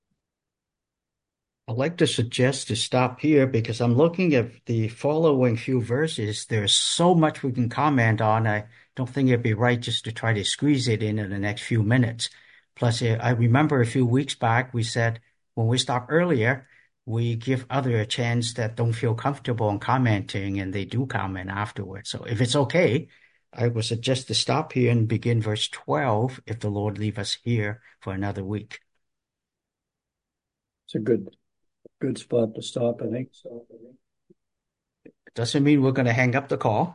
I'd like to suggest to stop here because I'm looking at the following few verses. There's so much we can comment on. I don't think it'd be right just to try to squeeze it in the next few minutes. Plus, I remember a few weeks back, we said when we stop earlier, we give others a chance that don't feel comfortable in commenting, and they do comment afterwards. So if it's okay, I would suggest to stop here and begin verse 12 if the Lord leave us here for another week. It's a good spot to stop, I think. Doesn't mean we're going to hang up the call.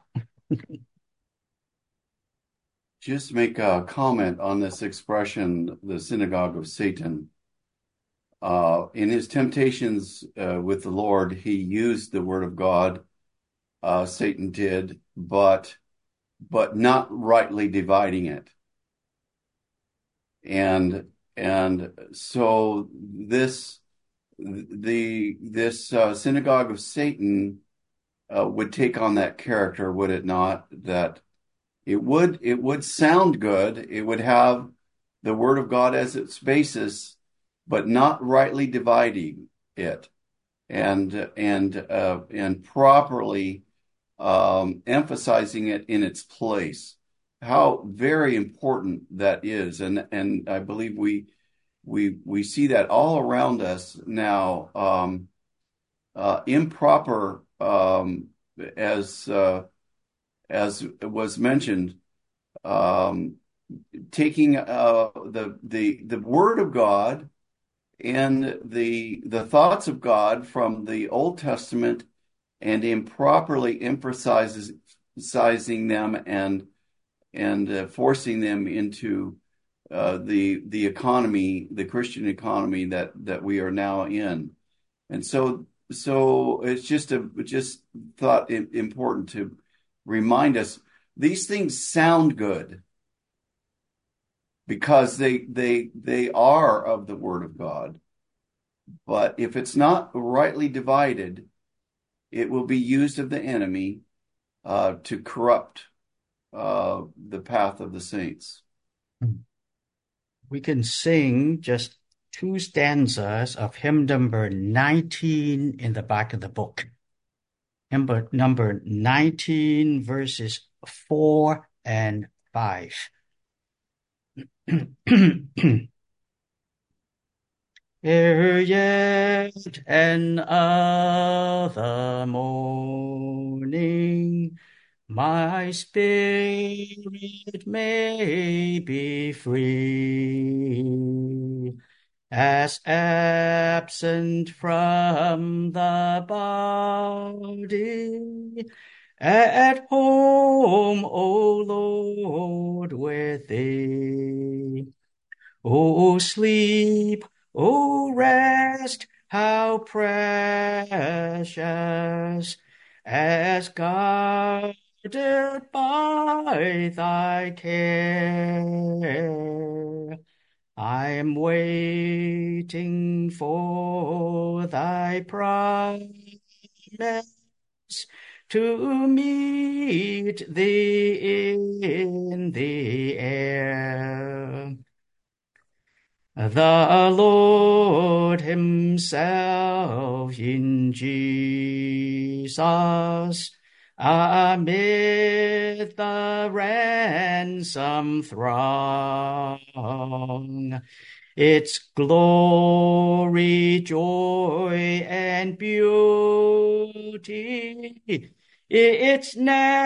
Just make a comment on this expression, the synagogue of Satan. In his temptations with the Lord, he used the word of God. Satan did, but not rightly dividing it. And so this synagogue of Satan would take on that character, would it not? That it would sound good. It would have the word of God as its basis, but not rightly dividing it and properly emphasizing it in its place. How very important that is, and I believe we see that all around us now. Improper, as was mentioned, taking the word of God and the thoughts of God from the Old Testament and improperly emphasizing them and forcing them into the economy, the Christian economy that we are now in. And so it's just thought important to remind us these things sound good because they are of the Word of God. But if it's not rightly divided, it will be used of the enemy to corrupt the path of the saints. We can sing just 2 stanzas of hymn number 19 in the back of the book. Hymn number 19, verses 4 and 5. Ere yet another morning, my spirit may be free, as absent from the body, at home, O Lord, with thee. O sleep, O rest, how precious, as guarded by thy care. I am waiting for thy promise to meet thee in the air. The Lord himself in Jesus amid the ransom throng. Its glory, joy, and beauty, its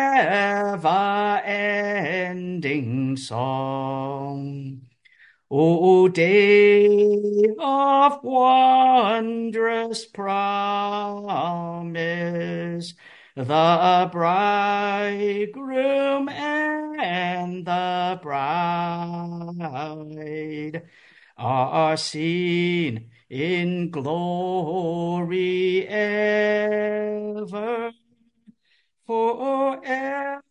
never-ending song. O day of wondrous promise, the bridegroom and the bride are seen in glory ever, forever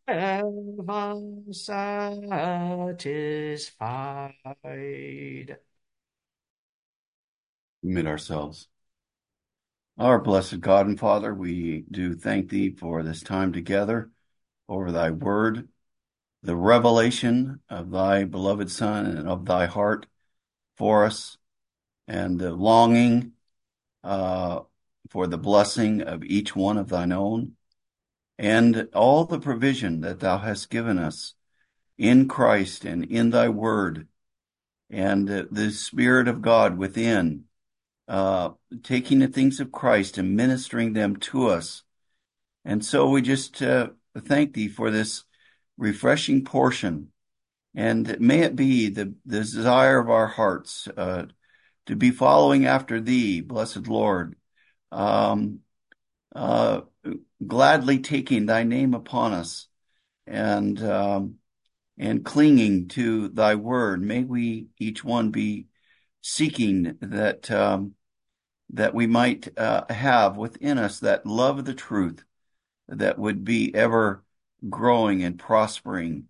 satisfied. Commit ourselves. Our blessed God and Father, we do thank thee for this time together over thy word, the revelation of thy beloved Son and of thy heart for us, and the longing for the blessing of each one of thine own, and all the provision that thou hast given us in Christ and in thy word, and the Spirit of God within, taking the things of Christ and ministering them to us. And so we just thank thee for this refreshing portion. And may it be the desire of our hearts to be following after thee, blessed Lord, gladly taking thy name upon us and clinging to thy word. May we each one be seeking that we might have within us that love of the truth that would be ever growing and prospering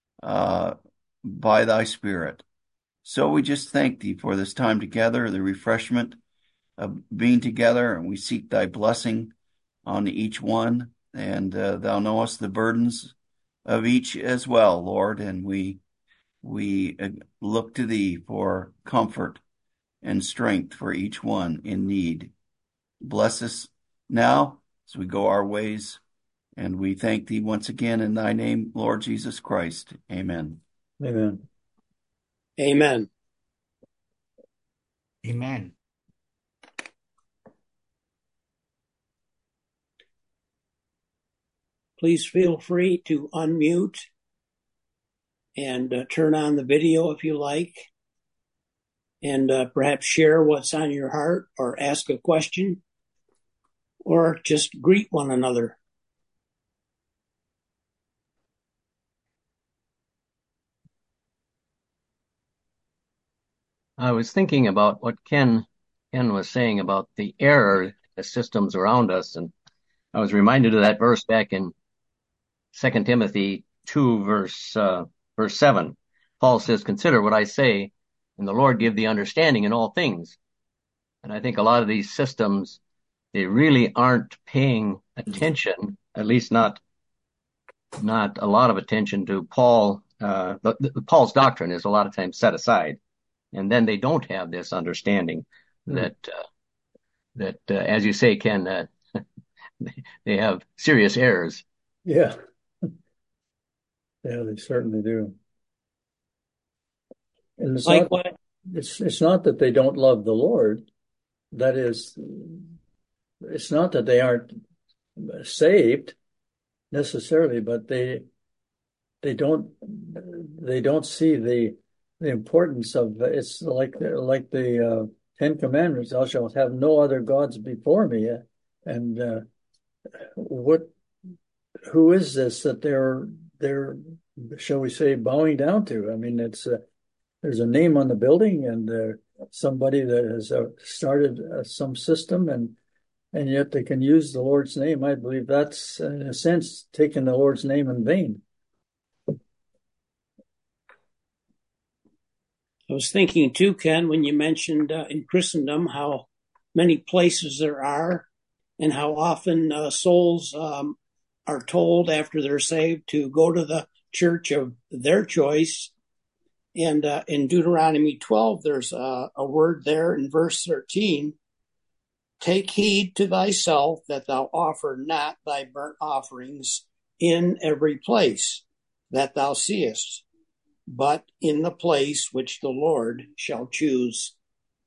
by thy Spirit. So we just thank thee for this time together, the refreshment of being together, and we seek thy blessing on each one, and thou knowest the burdens of each as well, Lord, and we look to thee for comfort and strength for each one in need. Bless us now as we go our ways, and we thank thee once again in thy name, Lord Jesus Christ. Amen. Amen. Amen. Amen. Please feel free to unmute and turn on the video if you like, and perhaps share what's on your heart, or ask a question, or just greet one another. I was thinking about what Ken was saying about the error, the systems around us, and I was reminded of that verse back in 2 Timothy 2, verse 7. Paul says, "Consider what I say, and the Lord give thee understanding in all things." And I think a lot of these systems, they really aren't paying attention, at least not a lot of attention to Paul. Paul's doctrine is a lot of times set aside. And then they don't have this understanding that, as you say, Ken, they have serious errors. Yeah. Yeah, they certainly do. And it's Like not, what? it's not that they don't love the Lord. That is, it's not that they aren't saved necessarily, but they don't see the importance of it's like the Ten Commandments. Thou shalt have no other gods before me. And who is this that they're shall we say bowing down to? I mean, it's there's a name on the building, and somebody that has started some system, and yet they can use the Lord's name. I believe that's in a sense taking the Lord's name in vain. I was thinking too, Ken, when you mentioned in Christendom how many places there are, and how often souls are told after they're saved to go to the church of their choice. And in Deuteronomy 12, there's a word there in verse 13. Take heed to thyself that thou offer not thy burnt offerings in every place that thou seest, but in the place which the Lord shall choose.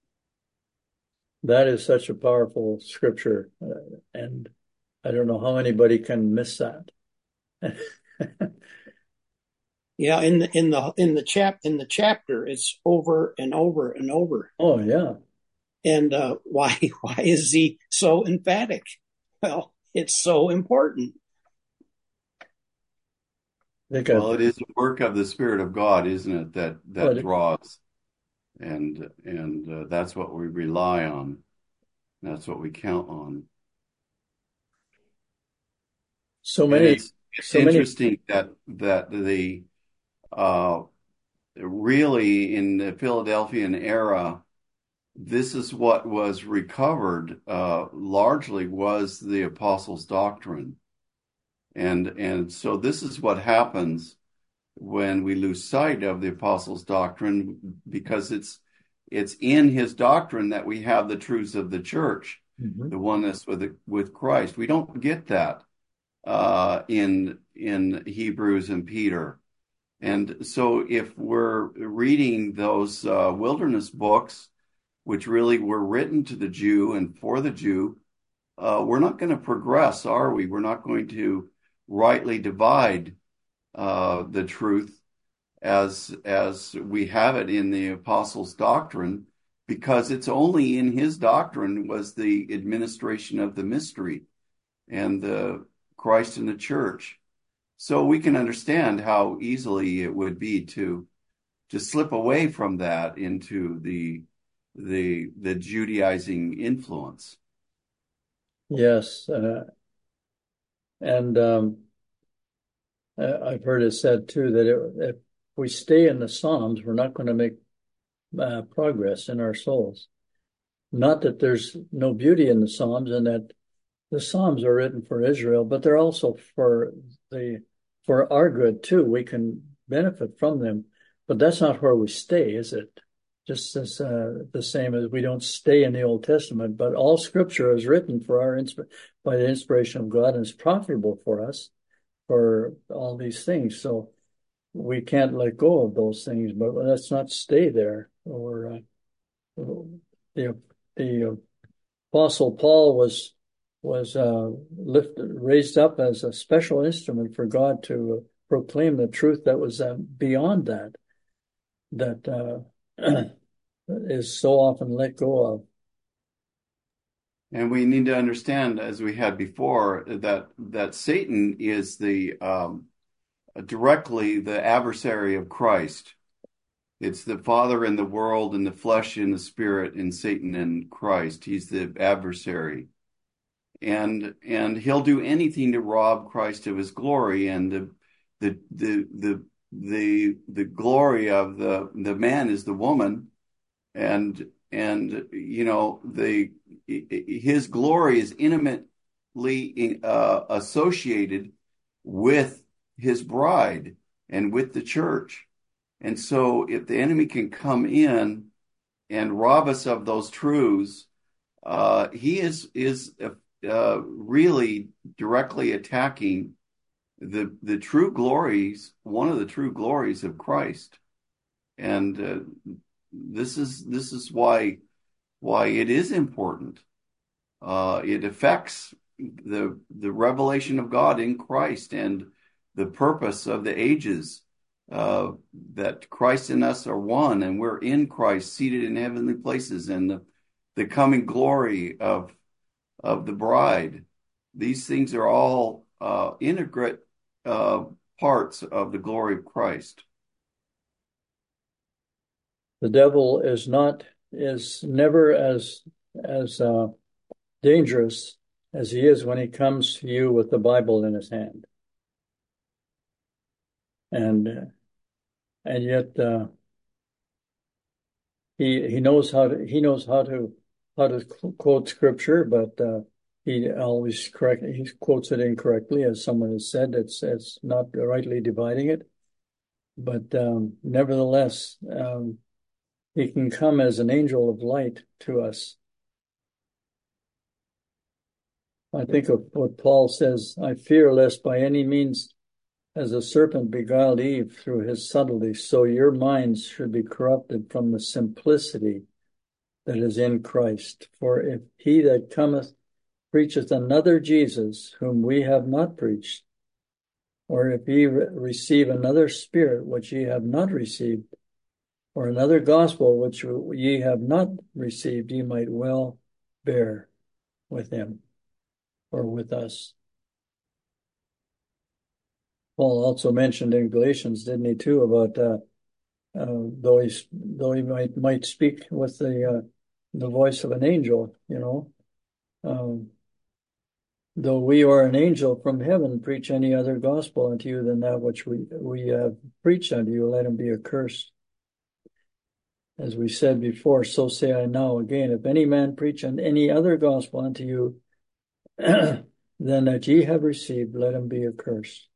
That is such a powerful scripture, and I don't know how anybody can miss that. Yeah, in the chapter, it's over and over and over. Oh yeah. And why is he so emphatic? Well, it's so important. Well, it is a work of the Spirit of God, isn't it? That draws, and that's what we rely on. That's what we count on. It's interesting that the really in the Philadelphian era, this is what was recovered largely was the apostles' doctrine. And so this is what happens when we lose sight of the apostles' doctrine, because it's in his doctrine that we have the truths of the church, the oneness with Christ. We don't get that in Hebrews and Peter. And so if we're reading those wilderness books, which really were written to the Jew and for the Jew, we're not going to progress, are we? We're not going to rightly divide the truth as we have it in the apostles' doctrine, because it's only in his doctrine was the administration of the mystery and the Christ in the church. So we can understand how easily it would be to slip away from that into the Judaizing influence. Yes, and I've heard it said too that if we stay in the Psalms, we're not going to make progress in our souls. Not that there's no beauty in the Psalms, and that the Psalms are written for Israel, but they're also for our good too. We can benefit from them, but that's not where we stay, is it? Just as the same as we don't stay in the Old Testament, but all Scripture is written for by the inspiration of God, and is profitable for us for all these things. So we can't let go of those things, but let's not stay there. Or the Apostle Paul was raised up as a special instrument for God to proclaim the truth that was beyond that is so often let go of. And we need to understand, as we had before, that Satan is directly the adversary of Christ. It's the father in the world, and the flesh and the spirit, in Satan and Christ. He's the adversary. And he'll do anything to rob Christ of his glory, and the glory of the man is the woman, and you know his glory is intimately associated with his bride and with the church. And so if the enemy can come in and rob us of those truths, he is really directly attacking the true glories, one of the true glories of Christ. And this is why it is important. It affects the revelation of God in Christ and the purpose of the ages, that Christ and us are one, and we're in Christ, seated in heavenly places, and the coming glory of the bride. These things are all integrate parts of the glory of Christ. The devil is never as dangerous as he is when he comes to you with the Bible in his hand, and yet he knows how to quote Scripture, but he always he quotes it incorrectly, as someone has said. It's not rightly dividing it. But nevertheless, he can come as an angel of light to us. I think of what Paul says, I fear lest by any means, as the serpent beguiled Eve through his subtlety, so your minds should be corrupted from the simplicity that is in Christ. For if he that cometh preacheth another Jesus, whom we have not preached, or if ye receive another spirit which ye have not received, or another gospel which ye have not received, ye might well bear with him or with us. Paul also mentioned in Galatians, didn't he, too, about though he might speak with the voice of an angel, though we or an angel from heaven preach any other gospel unto you than that which we have preached unto you, let him be accursed. As we said before, so say I now again, if any man preach any other gospel unto you than that ye have received, let him be accursed.